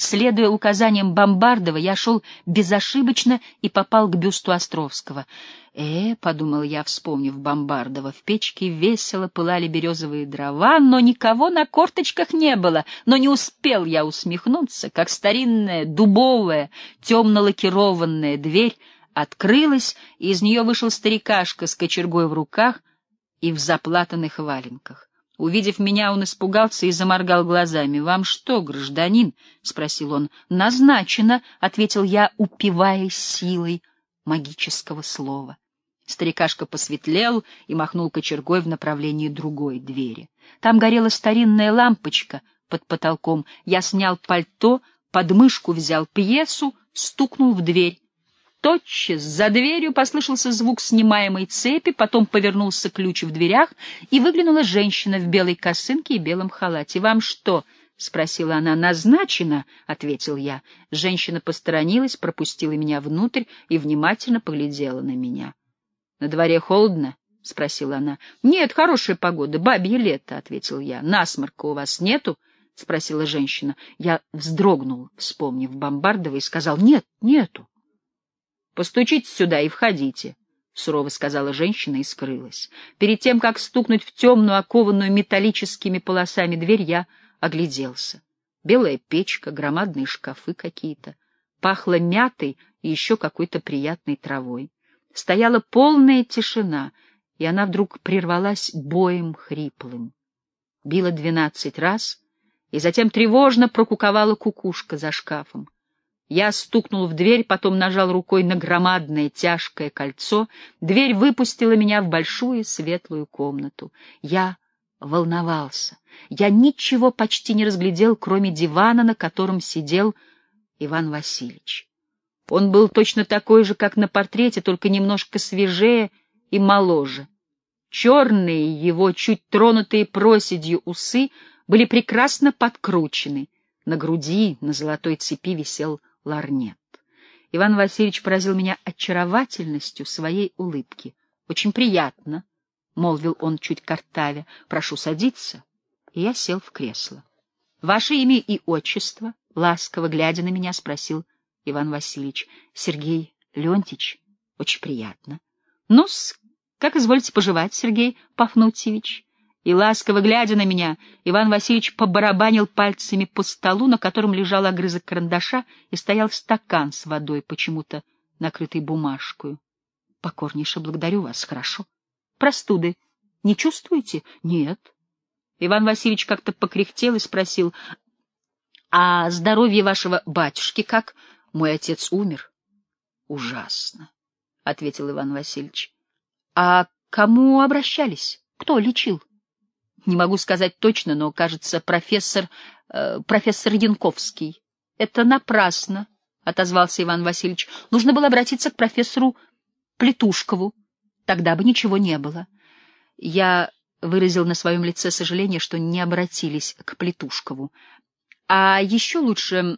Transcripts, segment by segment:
Следуя указаниям Бомбардова, я шел безошибочно и попал к бюсту Островского. Подумал я, вспомнив Бомбардова, в печке весело пылали березовые дрова, но никого на корточках не было. Но не успел я усмехнуться, как старинная дубовая темно-лакированная дверь открылась, и из нее вышел старикашка с кочергой в руках и в заплатанных валенках. Увидев меня, он испугался и заморгал глазами. — Вам что, гражданин? — спросил он. — Назначено, — ответил я, упиваясь силой магического слова. Старикашка посветлел и махнул кочергой в направлении другой двери. Там горела старинная лампочка под потолком. Я снял пальто, под мышку взял пьесу, стукнул в дверь. Тотчас за дверью послышался звук снимаемой цепи, потом повернулся ключ в дверях, и выглянула женщина в белой косынке и белом халате. — Вам что? — спросила она. — Назначено, — ответил я. Женщина посторонилась, пропустила меня внутрь и внимательно поглядела на меня. — На дворе холодно? — спросила она. — Нет, хорошая погода, бабье лето, — ответил я. — Насморка у вас нету? — спросила женщина. Я вздрогнул, вспомнив Бомбардова, и сказал: — Нет, нету. — Постучите сюда и входите, — сурово сказала женщина и скрылась. Перед тем, как стукнуть в темную, окованную металлическими полосами дверь, я огляделся. Белая печка, громадные шкафы какие-то. Пахло мятой и еще какой-то приятной травой. Стояла полная тишина, и она вдруг прервалась боем хриплым. Било 12 раз, и затем тревожно прокуковала кукушка за шкафом. Я стукнул в дверь, потом нажал рукой на громадное тяжкое кольцо. Дверь выпустила меня в большую светлую комнату. Я волновался. Я ничего почти не разглядел, кроме дивана, на котором сидел Иван Васильевич. Он был точно такой же, как на портрете, только немножко свежее и моложе. Черные его, чуть тронутые проседью усы были прекрасно подкручены. На груди, на золотой цепи висел ларнет. Иван Васильевич поразил меня очаровательностью своей улыбки. — Очень приятно, — молвил он чуть картавя. — Прошу садиться. И я сел в кресло. — Ваше имя и отчество? — ласково глядя на меня, спросил Иван Васильевич. — Сергей Леонтьевич. — Очень приятно. — Ну-с, как изволите поживать, Сергей Пафнутьевич? И, ласково глядя на меня, Иван Васильевич побарабанил пальцами по столу, на котором лежал огрызок карандаша, и стоял стакан с водой, почему-то накрытый бумажкою. — Покорнейше благодарю вас, хорошо. — Простуды не чувствуете? — Нет. Иван Васильевич как-то покряхтел и спросил: — А здоровье вашего батюшки как? — Мой отец умер. — Ужасно, — ответил Иван Васильевич. — А к кому обращались? Кто лечил? — Не могу сказать точно, но, кажется, профессор Янковский. — Это напрасно, — отозвался Иван Васильевич. — Нужно было обратиться к профессору Плетушкову. Тогда бы ничего не было. Я выразил на своем лице сожаление, что не обратились к Плетушкову. А еще лучше...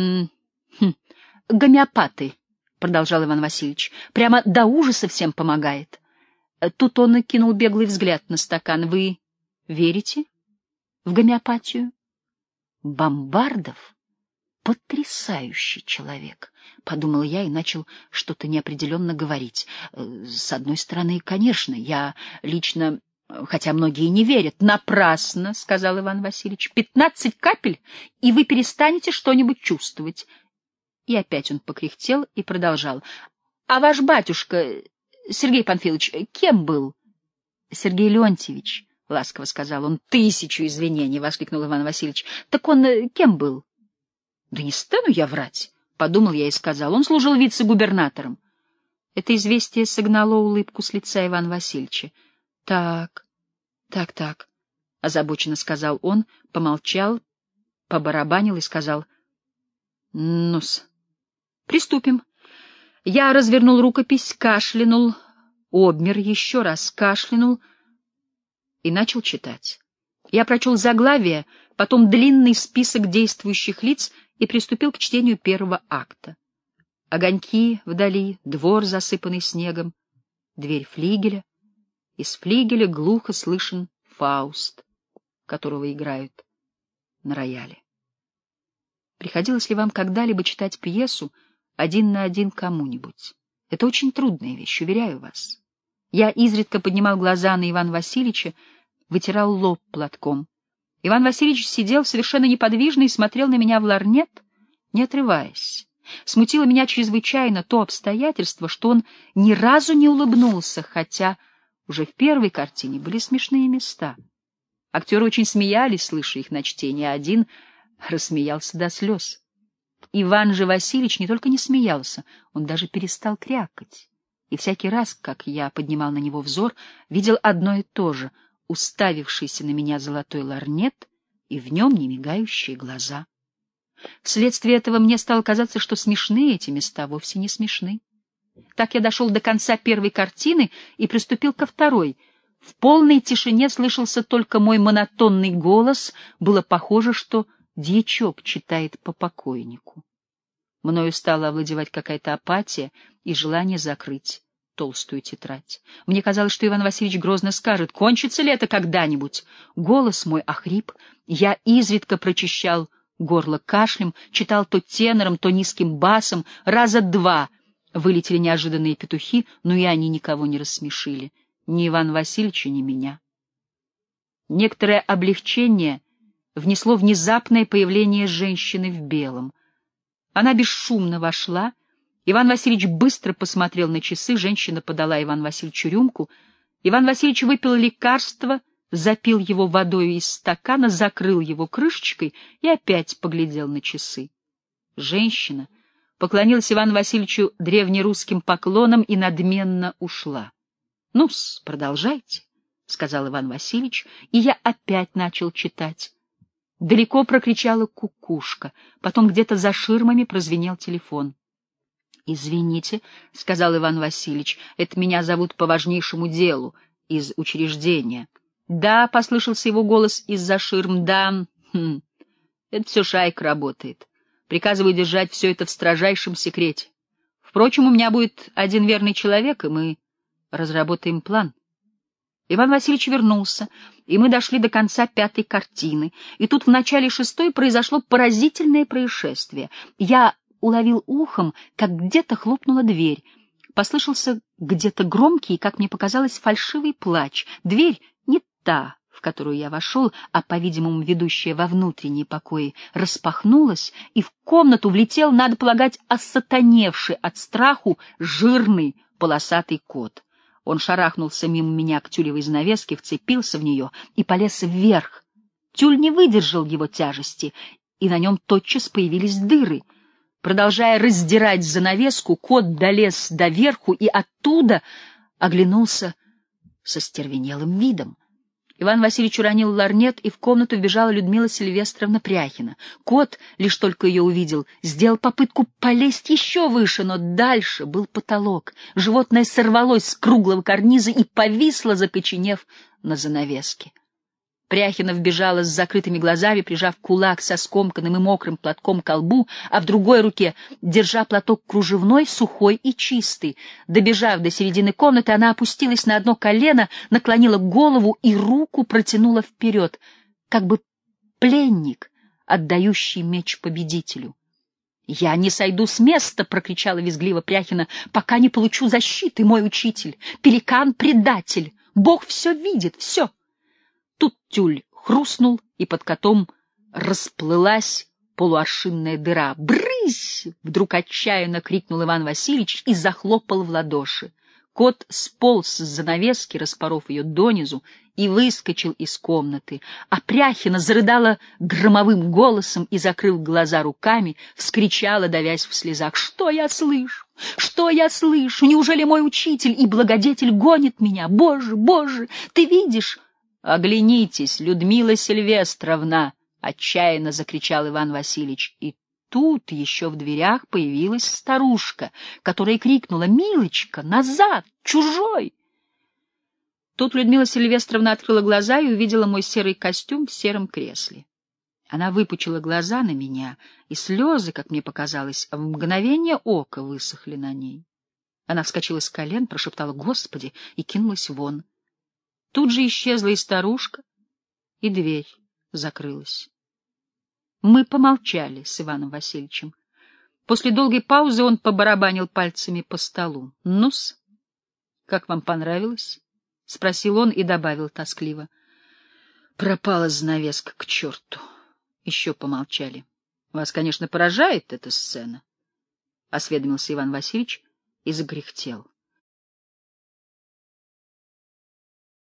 гомеопаты, — продолжал Иван Васильевич. — Прямо до ужаса всем помогает. Тут он кинул беглый взгляд на стакан. — Вы верите в гомеопатию? Бомбардов — потрясающий человек, — подумал я и начал что-то неопределенно говорить. С одной стороны, конечно, я лично, хотя многие не верят. — Напрасно, — сказал Иван Васильевич. — 15 капель, и вы перестанете что-нибудь чувствовать. И опять он покряхтел и продолжал. — А ваш батюшка, Сергей Панфилович, кем был? — Сергей Леонтьевич, — ласково сказал он. — 1000 извинений! — воскликнул Иван Васильевич. — Так он кем был? — Да не стану я врать, — подумал я и сказал. Он служил вице-губернатором. Это известие согнало улыбку с лица Ивана Васильевича. — Так, — озабоченно сказал он, помолчал, побарабанил и сказал: — Ну-с, приступим. Я развернул рукопись, кашлянул, обмер, еще раз кашлянул и начал читать. Я прочел заглавие, потом длинный список действующих лиц и приступил к чтению первого акта. Огоньки вдали, двор, засыпанный снегом, дверь флигеля. Из флигеля глухо слышен Фауст, которого играют на рояле. Приходилось ли вам когда-либо читать пьесу один на один кому-нибудь? Это очень трудная вещь, уверяю вас. Я изредка поднимал глаза на Ивана Васильевича, вытирал лоб платком. Иван Васильевич сидел совершенно неподвижно и смотрел на меня в лорнет, не отрываясь. Смутило меня чрезвычайно то обстоятельство, что он ни разу не улыбнулся, хотя уже в первой картине были смешные места. Актеры очень смеялись, слыша их на чтении, а один рассмеялся до слез. Иван же Васильевич не только не смеялся, он даже перестал крякать. И всякий раз, как я поднимал на него взор, видел одно и то же — уставившийся на меня золотой лорнет и в нем немигающие глаза. Вследствие этого мне стало казаться, что смешные эти места вовсе не смешны. Так я дошел до конца первой картины и приступил ко второй. В полной тишине слышался только мой монотонный голос, было похоже, что дьячок читает по покойнику. Мною стала овладевать какая-то апатия и желание закрыть толстую тетрадь. Мне казалось, что Иван Васильевич грозно скажет: «Кончится ли это когда-нибудь?» Голос мой охрип, я изредка прочищал горло кашлем, читал то тенором, то низким басом. Раза два вылетели неожиданные петухи, но и они никого не рассмешили, ни Ивана Васильевича, ни меня. Некоторое облегчение внесло внезапное появление женщины в белом. Она бесшумно вошла. Иван Васильевич быстро посмотрел на часы, женщина подала Ивану Васильевичу рюмку. Иван Васильевич выпил лекарство, запил его водой из стакана, закрыл его крышечкой и опять поглядел на часы. Женщина поклонилась Ивану Васильевичу древнерусским поклоном и надменно ушла. — Ну-с, продолжайте, — сказал Иван Васильевич, и я опять начал читать. Далеко прокричала кукушка, потом где-то за ширмами прозвенел телефон. — Извините, — сказал Иван Васильевич, — это меня зовут по важнейшему делу из учреждения. — Да, — послышался его голос из-за ширм, — да, это все шайка работает. Приказываю держать все это в строжайшем секрете. Впрочем, у меня будет один верный человек, и мы разработаем план. Иван Васильевич вернулся, и мы дошли до конца пятой картины, и тут в начале шестой произошло поразительное происшествие. Я уловил ухом, как где-то хлопнула дверь. Послышался где-то громкий, как мне показалось, фальшивый плач. Дверь не та, в которую я вошел, а, по-видимому, ведущая во внутренние покои, распахнулась, и в комнату влетел, надо полагать, осатаневший от страху жирный полосатый кот. Он шарахнулся мимо меня к тюлевой занавеске, вцепился в нее и полез вверх. Тюль не выдержал его тяжести, и на нем тотчас появились дыры. Продолжая раздирать занавеску, кот долез доверху и оттуда оглянулся со стервенелым видом. Иван Васильевич уронил лорнет, и в комнату вбежала Людмила Сильвестровна Пряхина. Кот, лишь только ее увидел, сделал попытку полезть еще выше, но дальше был потолок. Животное сорвалось с круглого карниза и повисло, закоченев на занавеске. Пряхина вбежала с закрытыми глазами, прижав кулак со скомканным и мокрым платком к лбу, а в другой руке держа платок кружевной, сухой и чистый. Добежав до середины комнаты, она опустилась на одно колено, наклонила голову и руку протянула вперед, как бы пленник, отдающий меч победителю. — Я не сойду с места, — прокричала визгливо Пряхина, — пока не получу защиты, мой учитель. Пеликан-предатель. Бог все видит, все. Тут тюль хрустнул, и под котом расплылась полуаршинная дыра. «Брысь!» — вдруг отчаянно крикнул Иван Васильевич и захлопал в ладоши. Кот сполз с занавески, распоров ее донизу, и выскочил из комнаты, а Пряхина зарыдала громовым голосом и, закрыв глаза руками, вскричала, давясь в слезах: «Что я слышу? Что я слышу? Неужели мой учитель и благодетель гонит меня? Боже, Боже, ты видишь?» «Оглянитесь, Людмила Сильвестровна!» — отчаянно закричал Иван Васильевич. И тут еще в дверях появилась старушка, которая крикнула: «Милочка, назад! Чужой!» Тут Людмила Сильвестровна открыла глаза и увидела мой серый костюм в сером кресле. Она выпучила глаза на меня, и слезы, как мне показалось, в мгновение ока высохли на ней. Она вскочила с колен, прошептала «Господи!» и кинулась вон. Тут же исчезла и старушка, и дверь закрылась. Мы помолчали с Иваном Васильевичем. После долгой паузы он побарабанил пальцами по столу. — Ну-с, как вам понравилось? — спросил он и добавил тоскливо. — Пропала занавеска к черту. Еще помолчали. — Вас, конечно, поражает эта сцена, — осведомился Иван Васильевич и закряхтел.